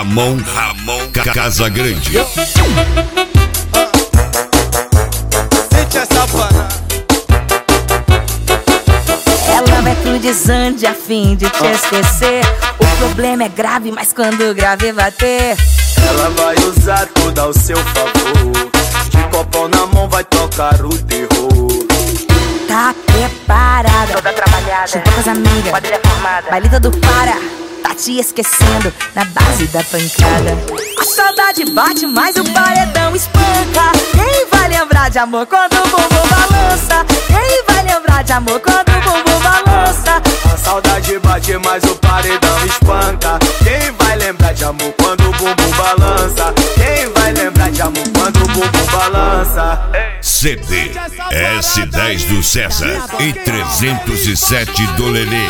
Ramon Casagrande. Sente essa parada. Ela vai pro desande a fim de te esquecer. O problema é grave, mas quando o grave bater, Ela vai usar tudo ao seu favor. De copão na mão vai tocar o terror. tá preparada, Toda trabalhada, juntou com as amigas, quadrilha formada. baile todo para, tá te esquecendo na base da pancada. A saudade bate, mas o paredão espanca. Quem vai lembrar de amor quando o bumbum balança? Quem vai lembrar de amor quando o bumbum balança? A saudade bate, mas o paredão espanca. Quem vai lembrar de amor quando o bumbum balança? Quem vai lembrar de amor quando o bumbum balança? CD S10 do César e 307 do Lelê.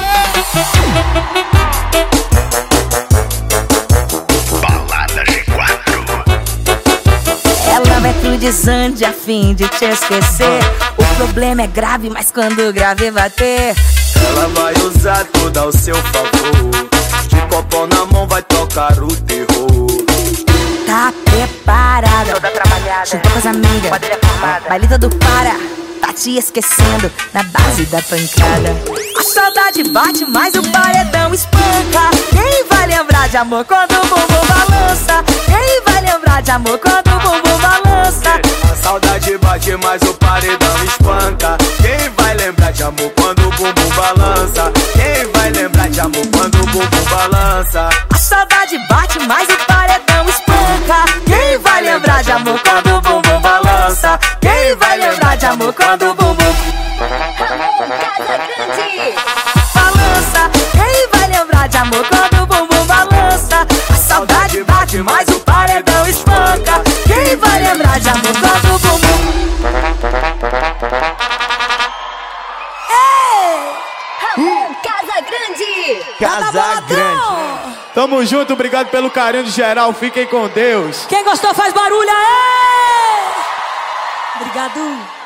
Balada G4. Ela vai pro desande a fim de te esquecer. O problema é grave, mas quando o grave bater, Ela vai usar tudo ao seu favor. De copão na mão vai tocar o terror. tá preparada, Toda trabalhada, juntou com as amigas, quadrilha formada. baile todo para, tá te esquecendo na base da pancada. A saudade bate, mas o paredão espanca. Quem vai lembrar de amor quando o bumbum balança? Quem vai lembrar de amor quando o bumbum balança? A saudade bate, mas o paredão espanca. Quem vai lembrar de amor quando o bumbum balança? Quem vai lembrar de amor quando o bumbum balança? A saudade bate, mas o paredão espanca. Quem vai lembrar de amor quando o bumbum balança? Quem vai lembrar de amor quando o bumbum balança? Quem vai lembrar de amor quando o bumbum balança? A saudade bate, mas o paredão espanca. Quem vai lembrar de amor quando o bumbum Casa Grande. Tamo junto, obrigado pelo carinho de geral. Fiquem com Deus. Quem gostou faz barulho aí! Obrigado.